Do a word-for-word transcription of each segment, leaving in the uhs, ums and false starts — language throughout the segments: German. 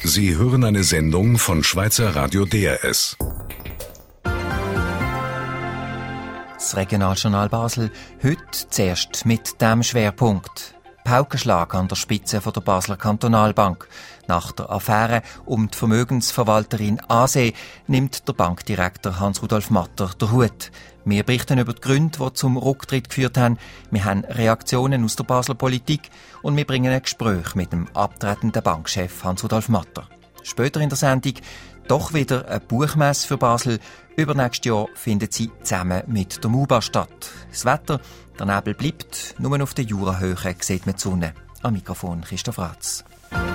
Sie hören eine Sendung von Schweizer Radio D R S. Das Regionaljournal Basel, heute zuerst mit dem Schwerpunkt. Paukenschlag an der Spitze von der Basler Kantonalbank. Nach der Affäre um die Vermögensverwalterin A S E nimmt der Bankdirektor Hans-Rudolf Matter den Hut. Wir berichten über die Gründe, die zum Rücktritt geführt haben. Wir haben Reaktionen aus der Basler Politik und wir bringen ein Gespräch mit dem abtretenden Bankchef Hans-Rudolf Matter. Später in der Sendung doch wieder eine Buchmesse für Basel. Übernächstes Jahr findet sie zusammen mit der MUBA statt. Das Wetter, der Nebel bleibt, nur auf der Jurahöhe sieht man die Sonne. Am Mikrofon Christoph Ratz.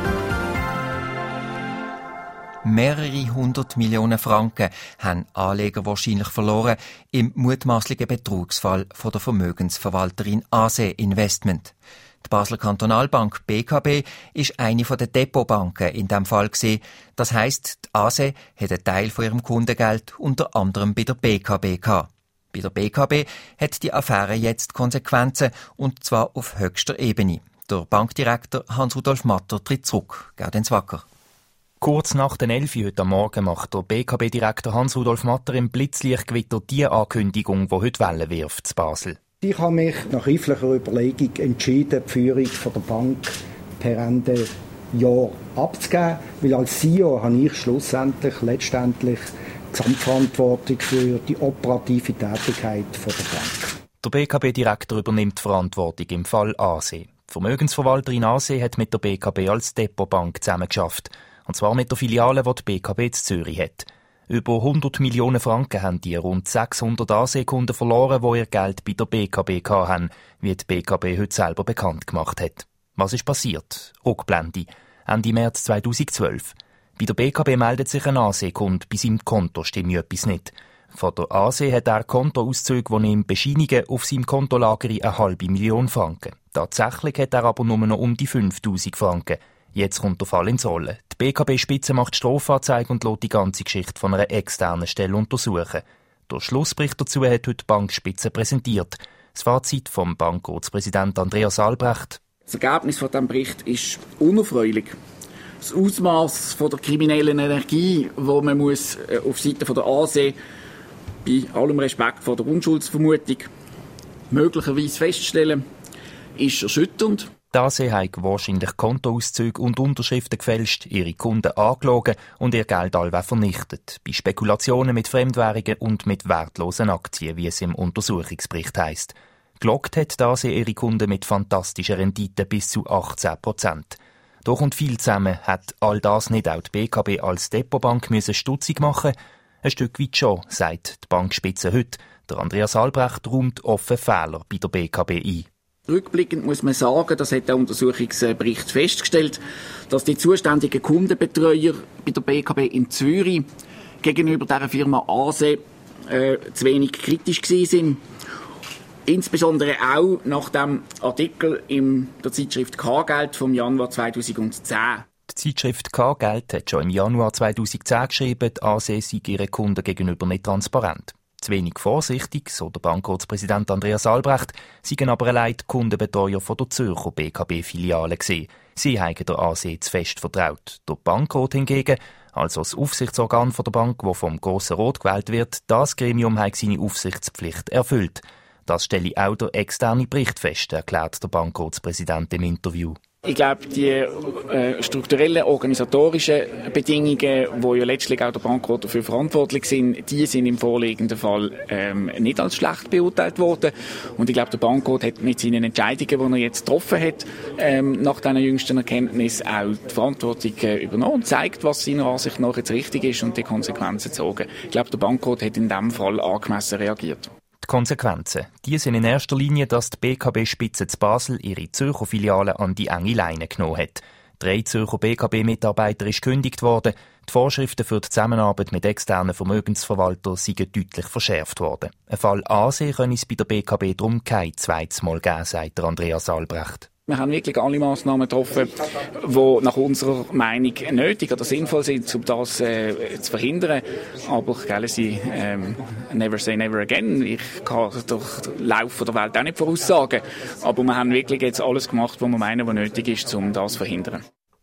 Mehrere hundert Millionen Franken haben Anleger wahrscheinlich verloren im mutmaßlichen Betrugsfall von der Vermögensverwalterin A S E Investment. Die Basler Kantonalbank B K B ist eine der Depotbanken in diesem Fall gewesen. Das heisst, die A S E hat einen Teil von ihrem Kundengeld unter anderem bei der B K B gehabt. Bei der B K B hat die Affäre jetzt Konsequenzen, und zwar auf höchster Ebene. Der Bankdirektor Hans-Rudolf Matter tritt zurück. Gaudenz Wacker. Kurz nach den elf Uhr heute Morgen macht der B K B-Direktor Hans-Rudolf Matter im Blitzlichtgewitter die Ankündigung, die heute Wellen wirft zu Basel. Ich habe mich nach reiflicher Überlegung entschieden, die Führung von der Bank per Ende Jahr abzugeben, weil als C E O habe ich schlussendlich letztendlich die Gesamtverantwortung für die operative Tätigkeit von der Bank. Der B K B-Direktor übernimmt die Verantwortung im Fall A S E. Die Vermögensverwalterin A S E hat mit der B K B als Depotbank zusammengearbeitet. Und zwar mit der Filiale, die die B K B in Zürich hat. Über hundert Millionen Franken haben die rund sechshundert A S E-Kunden verloren, die ihr Geld bei der B K B hatten, wie die B K B heute selber bekannt gemacht hat. Was ist passiert? Rückblende. Ende März zweitausendzwölf. Bei der B K B meldet sich ein A S E-Kunde, bei seinem Konto stimmt etwas nicht. Von der A S E hat er Kontoauszüge, die ihm bescheinigen, auf seinem Konto lagern eine halbe Million Franken. Tatsächlich hat er aber nur noch um die fünftausend Franken. Jetzt kommt der Fall ins Rollen. Die B K B-Spitze macht Strafanzeige und lässt die ganze Geschichte von einer externen Stelle untersuchen. Der Schlussbericht dazu hat heute die Bankspitze präsentiert. Das Fazit vom Bankrotspräsident Andreas Albrecht. Das Ergebnis von diesem Bericht ist unerfreulich. Das Ausmaß von der kriminellen Energie, die man muss auf Seite der A S E bei allem Respekt vor der Unschuldsvermutung möglicherweise feststellen, ist erschütternd. Die A S E hat wahrscheinlich Kontoauszüge und Unterschriften gefälscht, ihre Kunden angelogen und ihr Geld allweil vernichtet. Bei Spekulationen mit Fremdwährungen und mit wertlosen Aktien, wie es im Untersuchungsbericht heisst. Gelockt hat die A S E ihre Kunden mit fantastischen Renditen bis zu achtzehn Prozent. Doch und viel zusammen hat all das nicht auch die B K B als Depotbank müssen stutzig machen. Ein Stück weit schon, sagt die Bankspitze heute. Der Andreas Albrecht räumt offen Fehler bei der B K B ein. Rückblickend muss man sagen, das hat der Untersuchungsbericht festgestellt, dass die zuständigen Kundenbetreuer bei der B K B in Zürich gegenüber dieser Firma A S E äh, zu wenig kritisch gewesen sind. Insbesondere auch nach dem Artikel in der Zeitschrift K-Geld vom Januar zweitausendzehn. Die Zeitschrift K-Geld hat schon im Januar zweitausendzehn geschrieben, die A S E sei ihren Kunden gegenüber nicht transparent. Zu wenig vorsichtig, so der Bankrotspräsident Andreas Albrecht, seien aber allein die Kundenbetreuer von der Zürcher B K B-Filiale gewesen. Sie haben der A S E zu fest vertraut. Der Bankrot hingegen, also das Aufsichtsorgan von der Bank, das vom Grossen Rot gewählt wird, das Gremium hat seine Aufsichtspflicht erfüllt. Das stelle auch der externe Bericht fest, erklärt der Bankrotspräsident im Interview. Ich glaube, die äh, strukturellen, organisatorischen Bedingungen, wo ja letztlich auch der Bankrot dafür verantwortlich sind, die sind im vorliegenden Fall ähm, nicht als schlecht beurteilt worden. Und ich glaube, der Bankrot hat mit seinen Entscheidungen, die er jetzt getroffen hat, ähm, nach diesen jüngsten Erkenntnissen auch die Verantwortung äh, übernommen und zeigt, was seiner Ansicht nach jetzt richtig ist und die Konsequenzen gezogen. Ich glaube, der Bankrot hat in diesem Fall angemessen reagiert. Die Konsequenzen, die sind in erster Linie, dass die B K B-Spitze zu Basel ihre Zürcher Filiale an die enge Leine genommen hat. Drei Zürcher B K B-Mitarbeiter ist gekündigt worden. Die Vorschriften für die Zusammenarbeit mit externen Vermögensverwaltern sind deutlich verschärft worden. Ein Fall A S E könne es bei der B K B darum kein zweites Mal geben, sagt Andreas Albrecht. Wir haben wirklich alle Massnahmen getroffen, die nach unserer Meinung nötig oder sinnvoll sind, um das äh, zu verhindern. Aber gell, sie, ähm, never say never again. Ich kann den Lauf der Welt auch nicht voraussagen. Aber wir haben wirklich jetzt alles gemacht, was wir meinen, was nötig ist, um das zu verhindern.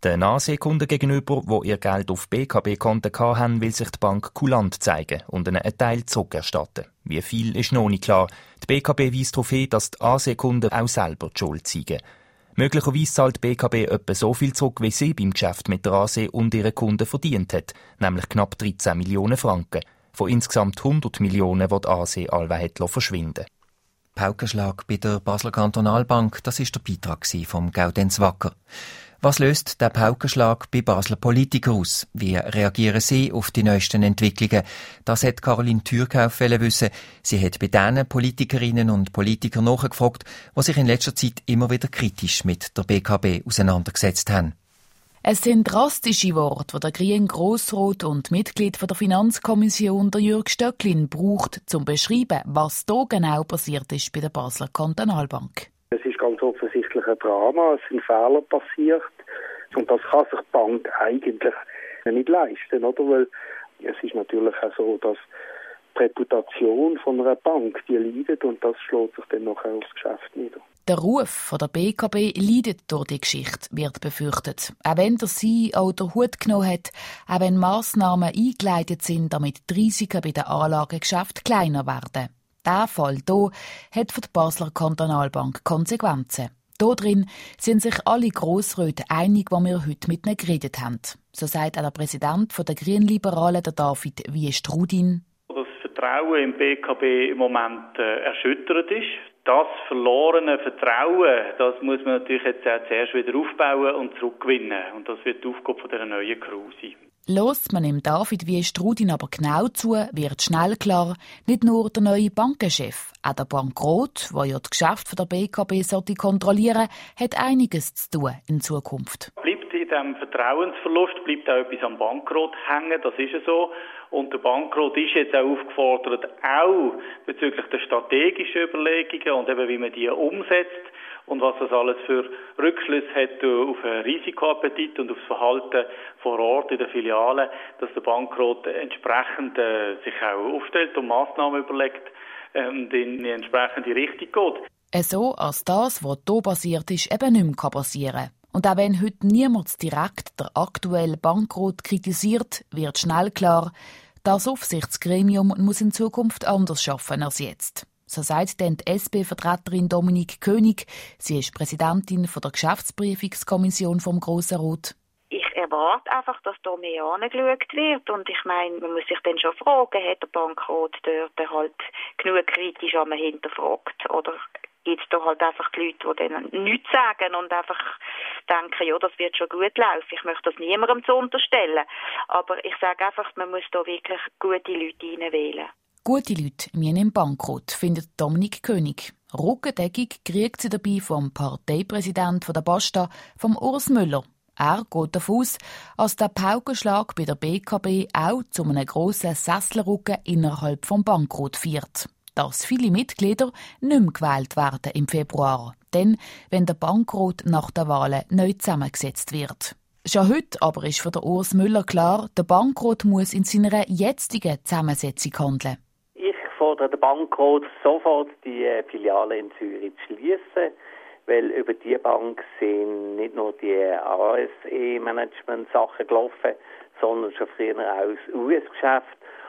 Den Ansehkunden gegenüber, die ihr Geld auf B K B-Konten hatten, will sich die Bank kulant zeigen und ihnen einen Teil zurückerstatten. Wie viel ist noch nicht klar. Die B K B weist darauf hin, dass die Ansehkunden auch selber die Schuld zeigen. Möglicherweise zahlt die B K B etwa so viel zurück, wie sie beim Geschäft mit der A S E und ihren Kunden verdient hat, nämlich knapp dreizehn Millionen Franken. Von insgesamt hundert Millionen, die die A S E allweil hat verschwinden. Paukenschlag bei der Basler Kantonalbank, das ist der Beitrag vom Gaudenz Wacker. Was löst der Paukenschlag bei Basler Politikern aus? Wie reagieren sie auf die neuesten Entwicklungen? Das hat Caroline Thürkauf wissen. Sie hat bei diesen Politikerinnen und Politikern nachgefragt, die sich in letzter Zeit immer wieder kritisch mit der B K B auseinandergesetzt haben. Es sind drastische Worte, die der grüne Grossrat und Mitglied der Finanzkommission, der Jürg Stöcklin, braucht, um zu beschreiben, was hier genau passiert ist bei der Basler Kantonalbank. Es ist ganz offensichtlich ein Drama, es sind Fehler passiert und das kann sich die Bank eigentlich nicht leisten, oder? Weil es ist natürlich auch so, dass die Reputation von einer Bank, die leidet und das schlägt sich dann nachher aufs Geschäft nieder. Der Ruf von der B K B leidet durch die Geschichte, wird befürchtet. Auch wenn der C E O den Hut genommen hat, auch wenn Massnahmen eingeleitet sind, damit die Risiken bei den Anlagegeschäften kleiner werden. Der Fall hier hat für die Basler Kantonalbank Konsequenzen. Hier drin sind sich alle Grossräte einig, die wir heute mit ihnen geredet haben. So sagt auch der Präsident der Grünliberalen, der David Wiestrudin. Das Vertrauen im B K B im Moment äh, erschüttert ist. Das verlorene Vertrauen, das muss man natürlich jetzt auch zuerst wieder aufbauen und zurückgewinnen. Und das wird die Aufgabe von dieser neuen Crew sein. Hört man dem David Wiestrudin aber genau zu, wird schnell klar, nicht nur der neue Bankenchef, auch der Bankrot, der ja das Geschäft der B K B sollte kontrollieren, hat einiges zu tun in Zukunft. Bleibt in diesem Vertrauensverlust, bleibt auch etwas am Bankrot hängen, das ist ja so. Und der Bankrot ist jetzt auch aufgefordert, auch bezüglich der strategischen Überlegungen und eben wie man die umsetzt und was das alles für Rückschlüsse hat auf einen Risikoappetit und auf das Verhalten vor Ort in den Filialen, dass der Bankrot entsprechend äh, sich auch aufstellt und Massnahmen überlegt äh, und in die entsprechende Richtung geht. So, als das, was hier passiert ist, eben nicht mehr passieren kann. Und auch wenn heute niemand direkt der aktuelle Bankrot kritisiert, wird schnell klar, das Aufsichtsgremium muss in Zukunft anders arbeiten als jetzt. So sagt dann die S P-Vertreterin Dominique König. Sie ist Präsidentin der Geschäftsprüfungskommission vom Grossen Rat. Ich erwarte einfach, dass da mehr angeschaut wird. Und ich meine, man muss sich dann schon fragen, hat der Bankrot dort halt genug kritisch einmal hinterfragt? Oder gibt es da halt einfach die Leute, die dann nichts sagen und einfach denken, ja, das wird schon gut laufen. Ich möchte das niemandem zu unterstellen. Aber ich sage einfach, man muss da wirklich gute Leute reinwählen. Gute Leute, wie im Bankrot, findet Dominique König. Rückendeckung kriegt sie dabei vom Parteipräsidenten der Basta, vom Urs Müller. Er geht davon aus, dass der Paukenschlag bei der B K B auch zu einem grossen Sesselrücken innerhalb des Bankrot führt. Dass viele Mitglieder nicht mehr gewählt werden im Februar, dann, wenn der Bankrot nach den Wahlen neu zusammengesetzt wird. Schon heute aber ist für den Urs Müller klar, der Bankrot muss in seiner jetzigen Zusammensetzung handeln. Ich fordere den Bankrot sofort, die Filiale in Zürich zu schliessen, weil über die Bank sind nicht nur die A S E-Management-Sachen gelaufen, sondern schon früher auch das U S-Geschäft.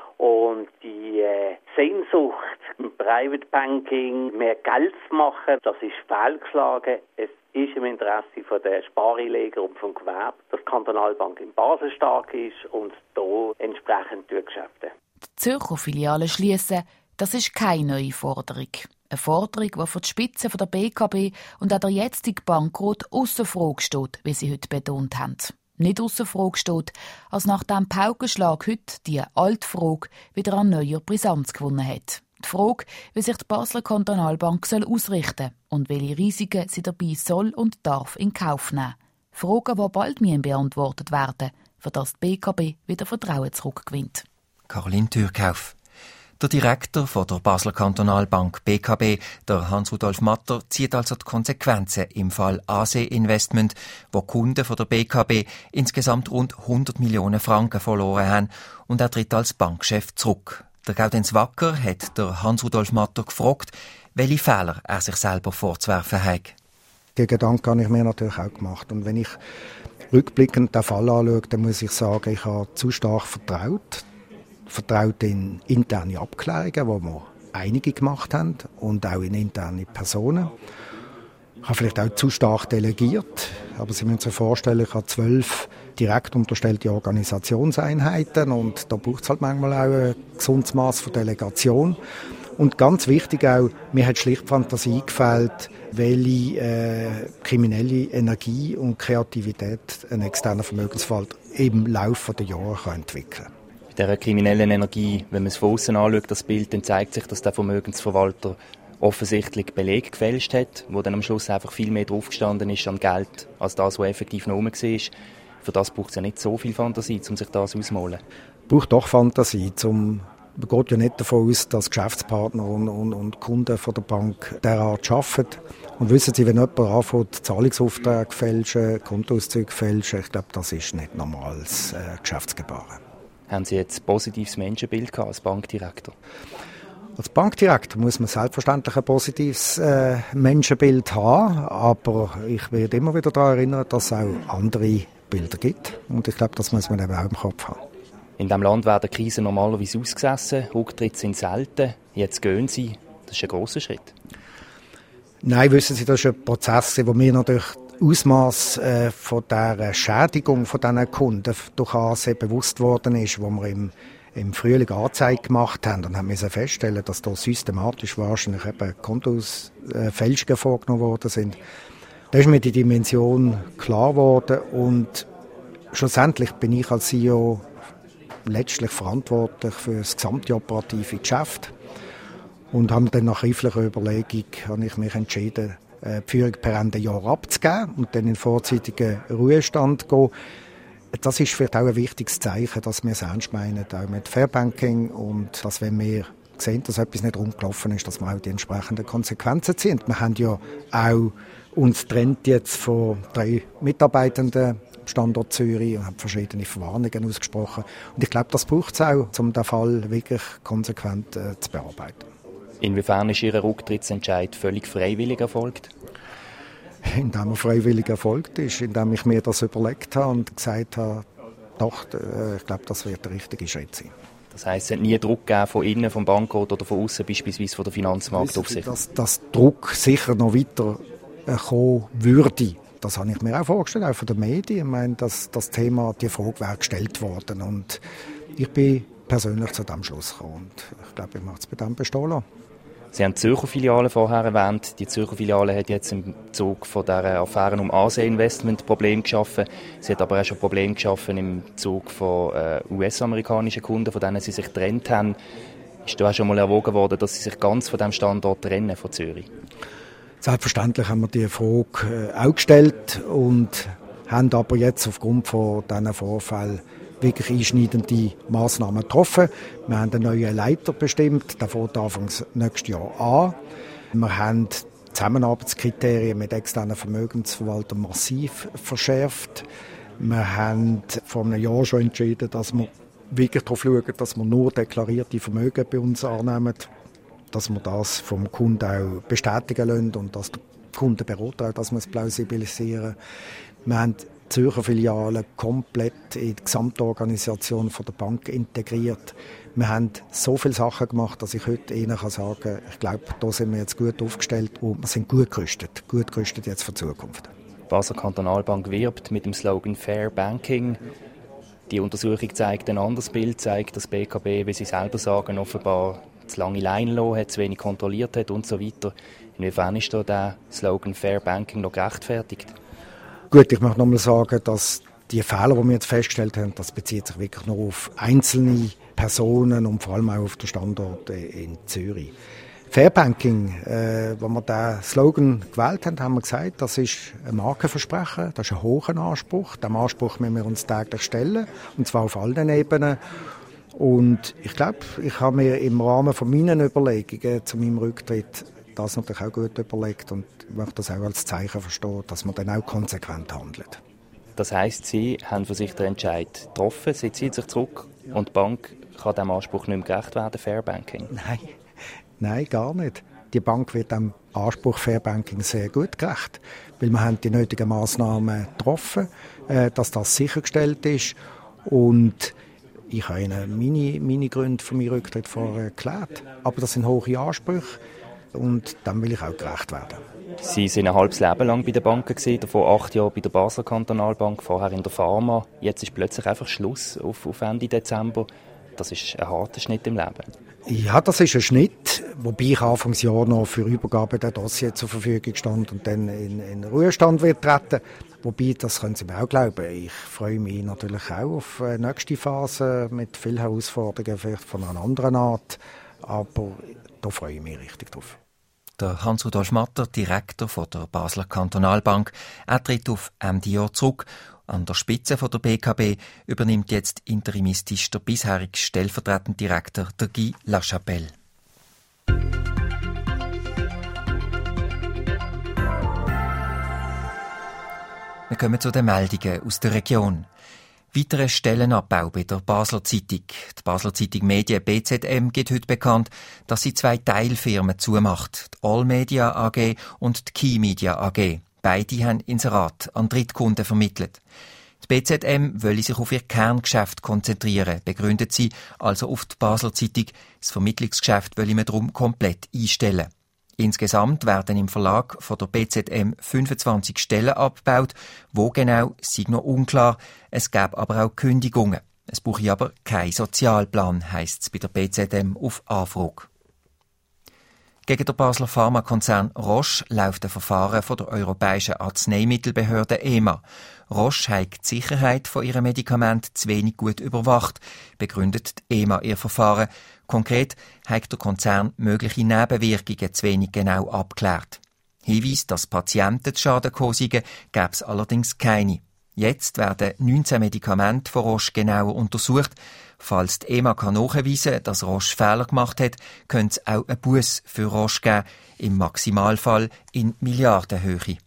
Und die äh, Sehnsucht im Private Banking mehr Geld zu machen, das ist fehlgeschlagen. Es ist im Interesse von der Spareinleger und vom Gewerbe, dass die Kantonalbank in Basel stark ist und hier entsprechend Geschäfte. Die Zürcher Filiale schliessen, das ist keine neue Forderung. Eine Forderung, die für die Spitze der B K B und auch der jetzige Bankrot ausser Frage steht, wie sie heute betont haben. Nicht ausser Frage steht, als nach dem Paukenschlag heute die alte Frage wieder an neuer Brisanz gewonnen hat. Die Frage, wie sich die Basler Kantonalbank soll ausrichten und welche Risiken sie dabei soll und darf in Kauf nehmen. Fragen, die bald beantwortet werden, für das die B K B wieder Vertrauen zurückgewinnt. Caroline Thürkauf. Der Direktor von der Basler Kantonalbank B K B, der Hans-Rudolf Matter, zieht also die Konsequenzen im Fall A S E Investment, wo Kunden von der B K B insgesamt rund hundert Millionen Franken verloren haben, und er tritt als Bankchef zurück. Der Gaudenz Wacker hat der Hans-Rudolf Matter gefragt, welche Fehler er sich selber vorzuwerfen hat. Den Gedanken habe ich mir natürlich auch gemacht. Und wenn ich rückblickend den Fall anschaue, dann muss ich sagen, ich habe zu stark vertraut. Vertraut in interne Abklärungen, die wir einige gemacht haben, und auch in interne Personen. Ich habe vielleicht auch zu stark delegiert, aber Sie müssen sich vorstellen, ich habe zwölf direkt unterstellte Organisationseinheiten und da braucht es halt manchmal auch ein gesundes Maß von Delegation. Und ganz wichtig auch, mir hat schlicht Fantasie gefehlt, welche äh, kriminelle Energie und Kreativität ein externer Vermögensverwalter im Laufe der Jahre kann entwickeln kann. Bei dieser kriminellen Energie, wenn man es von außen anschaut, das Bild, dann zeigt sich, dass der Vermögensverwalter offensichtlich Belege gefälscht hat, wo dann am Schluss einfach viel mehr draufgestanden ist an Geld, als das, was effektiv noch rum war. Für das braucht es ja nicht so viel Fantasie, um sich das auszumalen. Es braucht doch Fantasie, zum Man geht ja nicht davon aus, dass Geschäftspartner und, und, und Kunden von der Bank derart arbeiten. Und wissen Sie, wenn jemand anfängt, Zahlungsaufträge fälschen, Kontoauszüge fälschen, ich glaube, das ist nicht normales äh, Geschäftsgebaren. Haben Sie jetzt ein positives Menschenbild gehabt als Bankdirektor? Als Bankdirektor muss man selbstverständlich ein positives äh, Menschenbild haben, aber ich werde immer wieder daran erinnern, dass es auch andere Bilder gibt. Und ich glaube, das muss man eben auch im Kopf haben. In diesem Land werden Krisen normalerweise ausgesessen, Rücktritte sind selten, jetzt gehen sie. Das ist ein grosser Schritt. Nein, wissen Sie, das ist ein Prozess, wo wir natürlich Ausmaß äh, von der Schädigung von diesen Kunden durch A S E bewusst worden ist, wo wir im, im Frühling Anzeige gemacht haben und haben müssen feststellen, dass da systematisch wahrscheinlich eben Kontoausfälschungen vorgenommen worden sind. Da ist mir die Dimension klar geworden und schlussendlich bin ich als C E O letztlich verantwortlich für das gesamte operative Geschäft und habe dann nach reiflicher Überlegung habe ich mich entschieden, die Führung per Ende Jahr abzugeben und dann in vorzeitigen Ruhestand zu gehen. Das ist vielleicht auch ein wichtiges Zeichen, dass wir es ernst meinen, auch mit Fairbanking, und dass, wenn wir sehen, dass etwas nicht rumgelaufen ist, dass wir auch die entsprechenden Konsequenzen ziehen. Wir haben ja auch uns trennt jetzt von drei Mitarbeitenden Standort Zürich und haben verschiedene Verwarnungen ausgesprochen. Und ich glaube, das braucht es auch, um den Fall wirklich konsequent äh, zu bearbeiten. Inwiefern ist Ihr Rücktrittsentscheid völlig freiwillig erfolgt? Indem er freiwillig erfolgt ist, indem ich mir das überlegt habe und gesagt habe, doch, äh, ich glaube, das wird der richtige Schritt sein. Das heisst, es hat nie Druck gegeben von innen, vom Bankrat oder von außen, beispielsweise von der Finanzmarktaufsicht? Dass, dass Druck sicher noch weiter äh, kommen würde. Das habe ich mir auch vorgestellt, auch von den Medien. Ich meine, dass das Thema, die Frage wäre gestellt worden. Und ich bin persönlich zu diesem Schluss gekommen. Und ich glaube, ich mache es bei dem bestehen lassen. Sie haben die Zürcher Filiale vorher erwähnt. Die Zürcher Filiale hat jetzt im Zug von dieser Affäre um A S E-Investment Probleme geschaffen. Sie hat aber auch schon Probleme geschaffen im Zug von äh, U S-amerikanischen Kunden, von denen sie sich getrennt haben. Ist da auch schon mal erwogen worden, dass sie sich ganz von diesem Standort trennen, von Zürich? Selbstverständlich haben wir diese Frage auch gestellt und haben aber jetzt aufgrund von diesen Vorfällen wirklich einschneidende Massnahmen getroffen. Wir haben einen neuen Leiter bestimmt, der fängt Anfang nächstes Jahr an. Wir haben die Zusammenarbeitskriterien mit externen Vermögensverwaltern massiv verschärft. Wir haben vor einem Jahr schon entschieden, dass wir wirklich darauf schauen, dass wir nur deklarierte Vermögen bei uns annehmen, dass wir das vom Kunden auch bestätigen lassen und dass der Kunde berät, dass wir es plausibilisieren. Wir haben die Zürcher Filiale komplett in die Gesamtorganisation von der Bank integriert. Wir haben so viele Sachen gemacht, dass ich heute Ihnen sagen kann, ich glaube, da sind wir jetzt gut aufgestellt und wir sind gut gerüstet, gut gerüstet jetzt für die Zukunft. Die Basler Kantonalbank wirbt mit dem Slogan Fair Banking. Die Untersuchung zeigt ein anderes Bild, zeigt, dass B K B, wie Sie selber sagen, offenbar zu lange Leine gelassen hat, zu wenig kontrolliert hat und so weiter. Inwiefern ist da der Slogan Fair Banking noch gerechtfertigt? Gut, ich möchte nochmal sagen, dass die Fehler, die wir jetzt festgestellt haben, das bezieht sich wirklich nur auf einzelne Personen und vor allem auch auf den Standort in Zürich. Fair Banking, äh, als wir diesen Slogan gewählt haben, haben wir gesagt, das ist ein Markenversprechen, das ist ein hoher Anspruch. Diesem Anspruch müssen wir uns täglich stellen, und zwar auf allen Ebenen. Und ich glaube, ich habe mir im Rahmen von meinen Überlegungen zu meinem Rücktritt das natürlich auch gut überlegt und ich möchte das auch als Zeichen verstehen, dass man dann auch konsequent handelt. Das heisst, Sie haben für sich den Entscheid getroffen, Sie ziehen sich zurück und die Bank kann diesem Anspruch nicht mehr gerecht werden, Fair Banking? Nein, nein, gar nicht. Die Bank wird dem Anspruch Fair Banking sehr gut gerecht, weil wir haben die nötigen Massnahmen getroffen, äh, dass das sichergestellt ist. Und ich habe Ihnen meine, meine Gründe für meinen Rücktritt vorher erklärt. Aber das sind hohe Ansprüche und dem will ich auch gerecht werden. Sie sind ein halbes Leben lang bei der Bank gewesen, davor acht Jahre bei der Basler Kantonalbank, vorher in der Pharma. Jetzt ist plötzlich einfach Schluss auf, auf Ende Dezember. Das ist ein harter Schnitt im Leben. Ja, das ist ein Schnitt, wobei ich Anfangsjahr noch für Übergabe der Dossier zur Verfügung stand und dann in, in den Ruhestand wird treten. Wobei, das können Sie mir auch glauben, ich freue mich natürlich auch auf die nächste Phase mit vielen Herausforderungen, vielleicht von einer anderen Art, aber da freue ich mich richtig drauf. Der Hans-Rudolf Matter, Direktor von der Basler Kantonalbank, er tritt auf Ende Jahr zurück. An der Spitze von der B K B übernimmt jetzt interimistisch der bisherige stellvertretende Direktor, der Guy Lachapelle. Wir kommen zu den Meldungen aus der Region. Weiterer Stellenabbau bei der Basler Zeitung. Die Basler Zeitung Medien B Z M gibt heute bekannt, dass sie zwei Teilfirmen zumacht. Die All Media A G und die Key Media A G. Beide haben Inserat an Drittkunden vermittelt. Die B Z M wolle sich auf ihr Kerngeschäft konzentrieren, begründet sie also auf die Basler Zeitung. Das Vermittlungsgeschäft wolle man darum komplett einstellen. Insgesamt werden im Verlag von der B Z M fünfundzwanzig Stellen abgebaut. Wo genau, sei noch unklar. Es gäbe aber auch Kündigungen. Es brauche aber keinen Sozialplan, heisst es bei der B Z M auf Anfrage. Gegen den Basler Pharmakonzern Roche läuft ein Verfahren von der Europäischen Arzneimittelbehörde E M A. Roche hat die Sicherheit von ihren Medikamenten zu wenig gut überwacht, begründet die E M A ihr Verfahren. Konkret hat der Konzern mögliche Nebenwirkungen zu wenig genau abgeklärt. Hinweis, dass Patienten zu Schaden gekommen seien, gäbe es allerdings keine. Jetzt werden neunzehn Medikamente von Roche genauer untersucht. Falls die E M A kann nachweisen, dass Roche Fehler gemacht hat, könnte es auch einen Buss für Roche geben, im Maximalfall in Milliardenhöhe.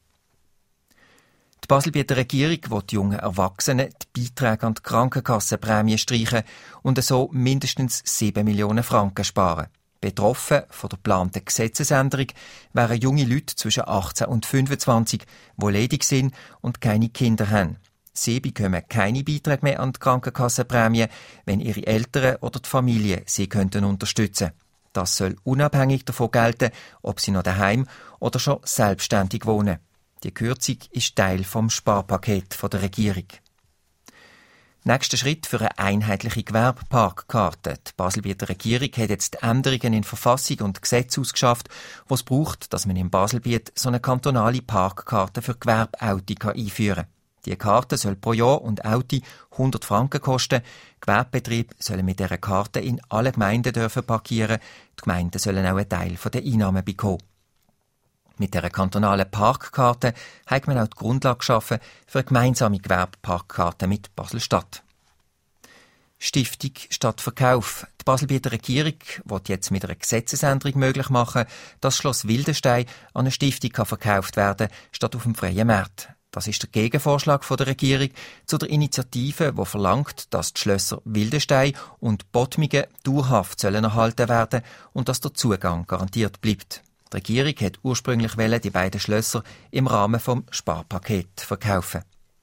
Die Baselbieter Regierung will die jungen Erwachsenen die Beiträge an die Krankenkassenprämie streichen und so mindestens sieben Millionen Franken sparen. Betroffen von der geplanten Gesetzesänderung wären junge Leute zwischen achtzehn und fünfundzwanzig, die ledig sind und keine Kinder haben. Sie bekommen keine Beiträge mehr an die Krankenkassenprämie, wenn ihre Eltern oder die Familie sie könnten unterstützen. Das soll unabhängig davon gelten, ob sie noch daheim oder schon selbstständig wohnen. Die Kürzung ist Teil vom Sparpaket von der Regierung. Nächster Schritt für eine einheitliche Gewerbeparkkarte. Die Baselbieter Regierung hat jetzt Änderungen in Verfassung und Gesetz ausgeschafft, die es braucht, dass man in Baselbiet so eine kantonale Parkkarte für Gewerbeautos einführen kann. Die Karte soll pro Jahr und Auto hundert Franken kosten. Gewerbebetriebe sollen mit dieser Karte in alle Gemeinden dürfen parkieren. Die Gemeinden sollen auch einen Teil der Einnahmen bekommen. Mit dieser kantonalen Parkkarte hat man auch die Grundlage geschaffen für eine gemeinsame Gewerbeparkkarte mit Basel-Stadt. Stiftung statt Verkauf. Die Baselbieter Regierung will jetzt mit einer Gesetzesänderung möglich machen, dass Schloss Wildenstein an eine Stiftung kann verkauft werden statt auf dem freien Markt. Das ist der Gegenvorschlag von der Regierung zu der Initiative, die verlangt, dass die Schlösser Wildenstein und Bottmingen dauerhaft sollen erhalten werden und dass der Zugang garantiert bleibt. Die Regierung hat ursprünglich wollen, die beiden Schlösser im Rahmen vom Sparpaket verkaufen.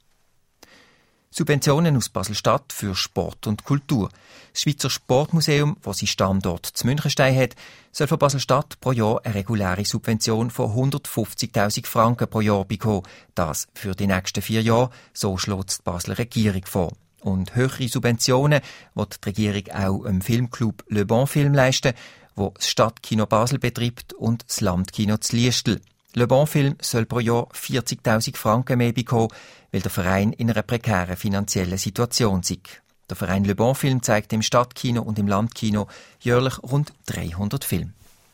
Subventionen aus Basel-Stadt für Sport und Kultur. Das Schweizer Sportmuseum, das seinen Standort zu Münchenstein hat, soll von Basel-Stadt pro Jahr eine reguläre Subvention von hundertfünfzigtausend Franken pro Jahr bekommen. Das für die nächsten vier Jahre, so schlägt die Basler Regierung vor. Und höhere Subventionen wird die Regierung auch im Filmclub Le Bon Film leisten, wo das Stadtkino Basel betreibt und das Landkino zu Liestel. Le Bon Film soll pro Jahr vierzigtausend Franken mehr bekommen, weil der Verein in einer prekären finanziellen Situation ist. Der Verein Le Bon Film zeigt im Stadtkino und im Landkino jährlich rund dreihundert Filme.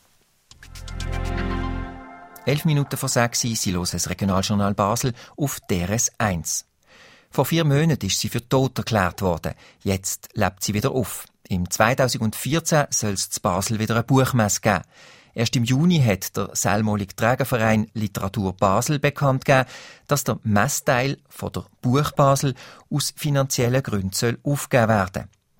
Elf Minuten vor sechs, Sie hören das Regionaljournal Basel auf D R S eins. Vor vier Monaten ist sie für tot erklärt worden. Jetzt lebt sie wieder auf. Im zweitausendvierzehn soll es zu Basel wieder eine Buchmesse geben. Erst im Juni hat der selbstmalige Trägerverein Literatur Basel bekannt gegeben, dass der Messteil von der Buch Basel aus finanziellen Gründen soll aufgegeben werden.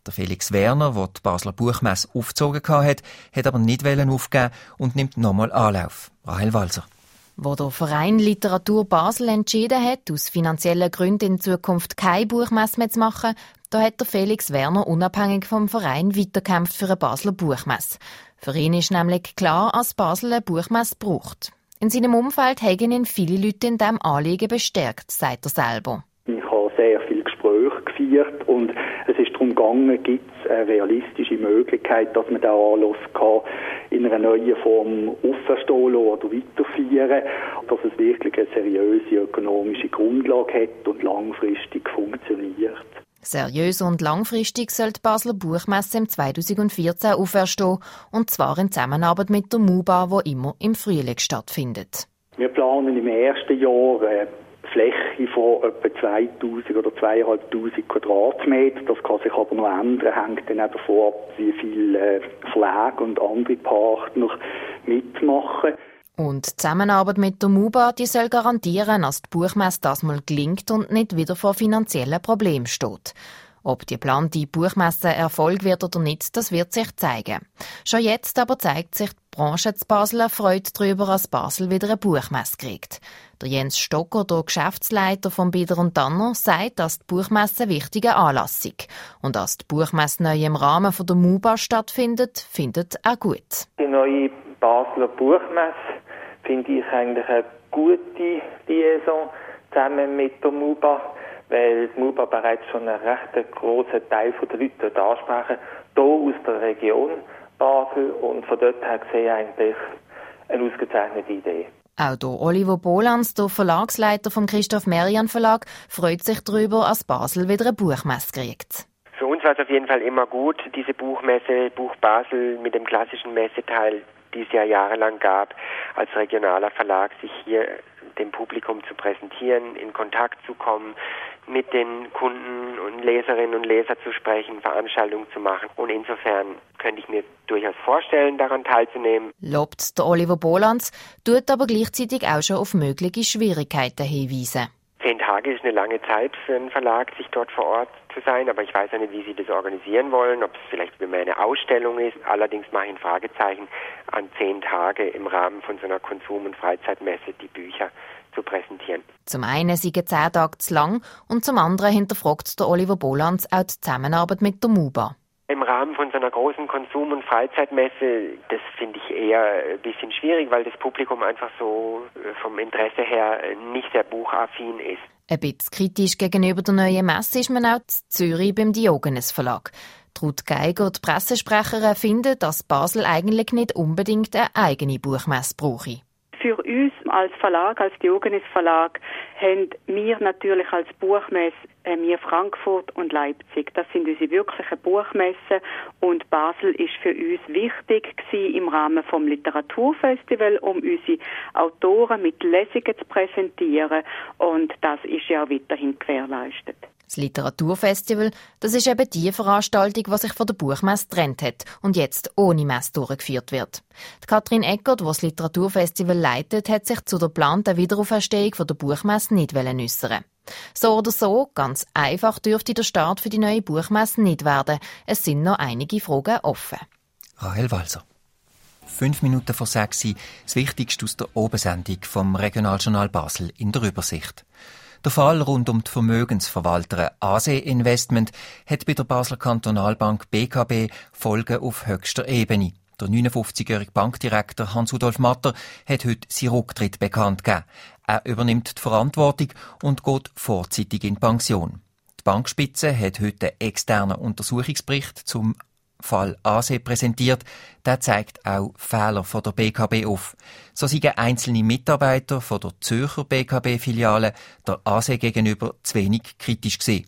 Der Felix Werner, der die Basler Buchmesse aufgezogen hatte, hat aber nicht aufgeben und nimmt nochmal Anlauf. Rahel Walser. Wo der Verein Literatur Basel entschieden hat, aus finanziellen Gründen in Zukunft keine Buchmesse mehr zu machen, da hat der Felix Werner unabhängig vom Verein weitergekämpft für eine Basler Buchmesse. Für ihn ist nämlich klar, dass Basel eine Buchmesse braucht. In seinem Umfeld haben ihn viele Leute in diesem Anliegen bestärkt, sagt er selber. Ich habe sehr viele Gespräche geführt und es ist darum gegangen, gibt es eine realistische Möglichkeit, dass man den Anlass kann in einer neuen Form auferstehen oder weiterführen, dass es wirklich eine seriöse ökonomische Grundlage hat und langfristig funktioniert. Seriös und langfristig soll die Basler Buchmesse im zweitausendvierzehn auferstehen, und zwar in Zusammenarbeit mit der MUBA, die immer im Frühling stattfindet. Wir planen im ersten Jahr eine Fläche von etwa zweitausend oder zweitausendfünfhundert Quadratmeter. Das kann sich aber noch ändern, hängt dann auch davon ab, wie viele Verlage und andere Partner mitmachen. Und die Zusammenarbeit mit der MUBA, die soll garantieren, dass die Buchmesse das mal gelingt und nicht wieder vor finanziellen Problemen steht. Ob die geplante Buchmesse Erfolg wird oder nicht, das wird sich zeigen. Schon jetzt aber zeigt sich die Branche zu Basel erfreut darüber, dass Basel wieder eine Buchmesse kriegt. Der Jens Stocker, der Geschäftsleiter von Bieder und Tanner, sagt, dass die Buchmesse ein wichtiger Anlass ist. Und dass die Buchmesse neu im Rahmen von der MUBA stattfindet, findet er gut. Die neue Basler Buchmesse finde ich eigentlich eine gute Liaison zusammen mit der MUBA, weil die MUBA bereits schon einen recht grossen Teil der Leute dort ansprechen, hier aus der Region Basel, und von dort her gesehen eigentlich eine ausgezeichnete Idee. Auch der Oliver Bolans, der Verlagsleiter vom Christoph Merian Verlag, freut sich darüber, dass Basel wieder eine Buchmesse kriegt. Für uns war es auf jeden Fall immer gut, diese Buchmesse, Buch Basel mit dem klassischen Messeteil, die es ja jahrelang gab, als regionaler Verlag, sich hier dem Publikum zu präsentieren, in Kontakt zu kommen, mit den Kunden und Leserinnen und Lesern zu sprechen, Veranstaltungen zu machen. Und insofern könnte ich mir durchaus vorstellen, daran teilzunehmen. Lobt der Oliver Bolans, tut aber gleichzeitig auch schon auf mögliche Schwierigkeiten hinweisen. Zehn Tage ist eine lange Zeit für einen Verlag, sich dort vor Ort zu sein, aber ich weiß ja nicht, wie sie das organisieren wollen, ob es vielleicht wie eine Ausstellung ist. Allerdings mache ich ein Fragezeichen an zehn Tage im Rahmen von so einer Konsum- und Freizeitmesse die Bücher zu präsentieren. Zum einen sind zehn Tage zu lang und zum anderen hinterfragt der Oliver Bolans auch die Zusammenarbeit mit der MUBA. Im Rahmen von so einer großen Konsum- und Freizeitmesse, das finde ich eher ein bisschen schwierig, weil das Publikum einfach so vom Interesse her nicht sehr buchaffin ist. Ein bisschen kritisch gegenüber der neuen Messe ist man auch in Zürich beim Diogenes Verlag. Ruth Geiger, die Pressesprecherin, findet, dass Basel eigentlich nicht unbedingt eine eigene Buchmesse brauche. Für uns als Verlag, als Diogenes Verlag, haben wir natürlich als Buchmesse äh, wir Frankfurt und Leipzig. Das sind unsere wirklichen Buchmessen, und Basel ist für uns wichtig gewesen im Rahmen vom Literaturfestival, um unsere Autoren mit Lesungen zu präsentieren, und das ist ja auch weiterhin gewährleistet. Das Literaturfestival, das ist eben die Veranstaltung, die sich von der Buchmesse getrennt hat und jetzt ohne Messe durchgeführt wird. Die Katrin Eckert, die das Literaturfestival leitet, hat sich zu der geplanten Wiederauferstehung von der Buchmesse nicht äußern. So oder so, ganz einfach dürfte der Start für die neue Buchmesse nicht werden. Es sind noch einige Fragen offen. Rahel Walser. Fünf Minuten vor sechs, das Wichtigste aus der Obersendung vom Regionaljournal Basel in der Übersicht. Der Fall rund um die Vermögensverwalterin A S E Investment hat bei der Basler Kantonalbank B K B Folgen auf höchster Ebene. Der neunundfünfzigjährige Bankdirektor Hans-Rudolf Matter hat heute seinen Rücktritt bekannt gegeben. Er übernimmt die Verantwortung und geht vorzeitig in Pension. Die Bankspitze hat heute einen externen Untersuchungsbericht zum Fall A S E präsentiert. Der zeigt auch Fehler von der B K B auf. So seien einzelne Mitarbeiter von der Zürcher B K B-Filiale der A S E gegenüber zu wenig kritisch gewesen.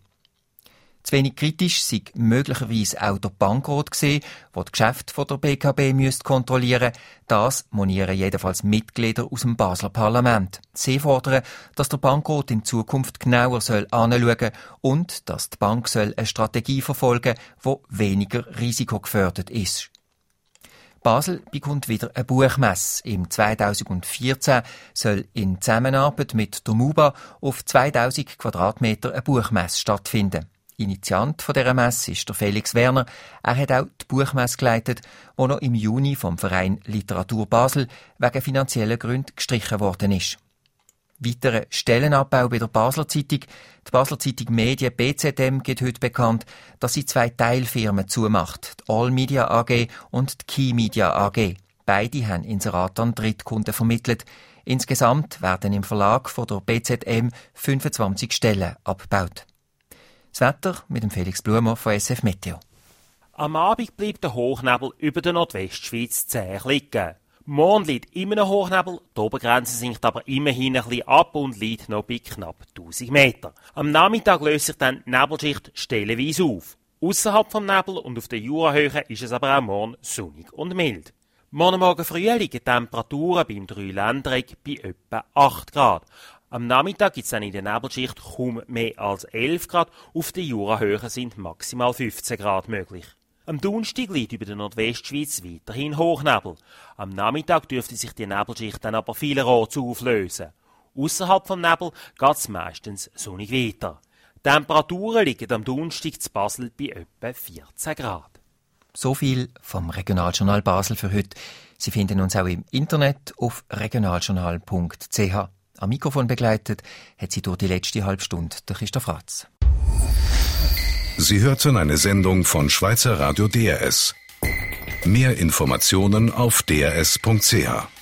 Zu wenig kritisch sei möglicherweise auch der Bankrat gewesen, der das Geschäft von der B K B müsste kontrollieren. Das monieren jedenfalls Mitglieder aus dem Basler Parlament. Sie fordern, dass der Bankrat in Zukunft genauer soll anschauen und dass die Bank soll eine Strategie verfolgen soll, die weniger risikogefördert ist. Basel bekommt wieder eine Buchmesse. Im zweitausendvierzehn soll in Zusammenarbeit mit der MUBA auf zweitausend Quadratmeter eine Buchmesse stattfinden. Initiant von dieser Messe ist der Felix Werner. Er hat auch die Buchmesse geleitet, die noch im Juni vom Verein Literatur Basel wegen finanzieller Gründen gestrichen worden ist. Weiterer Stellenabbau bei der Basler Zeitung. Die Basler Zeitung Medien B Z M gibt heute bekannt, dass sie zwei Teilfirmen zumacht, die All Media A G und die Key Media A G. Beide haben Inserate an Drittkunden vermittelt. Insgesamt werden im Verlag von der B Z M fünfundzwanzig Stellen abgebaut. Das Wetter mit dem Felix Blumer von S F Meteo. Am Abend bleibt der Hochnebel über der Nordwestschweiz zäh liegen. Morgen liegt immer ein Hochnebel, die Obergrenze sinkt aber immerhin ein bisschen ab und liegt noch bei knapp tausend Meter. Am Nachmittag löst sich dann die Nebelschicht stellenweise auf. Ausserhalb vom Nebel und auf der Jurahöhe ist es aber auch morgen sonnig und mild. Morgen Morgen früh liegen die Temperaturen beim Dreiländereck bei etwa acht Grad. Am Nachmittag gibt es dann in der Nebelschicht kaum mehr als elf Grad, auf der Jurahöhe sind maximal fünfzehn Grad möglich. Am Donnerstag liegt über der Nordwestschweiz weiterhin Hochnebel. Am Nachmittag dürfte sich die Nebelschicht dann aber vielerorts auflösen. Ausserhalb vom Nebel geht es meistens sonnig weiter. Die Temperaturen liegen am Donnerstag zu Basel bei etwa vierzehn Grad. So viel vom Regionaljournal Basel für heute. Sie finden uns auch im Internet auf regionaljournal punkt c h. Am Mikrofon begleitet hat sie durch die letzte Halbstunde der Christoph Ratz. Sie hörten eine Sendung von Schweizer Radio D R S. Mehr Informationen auf d r s punkt c h.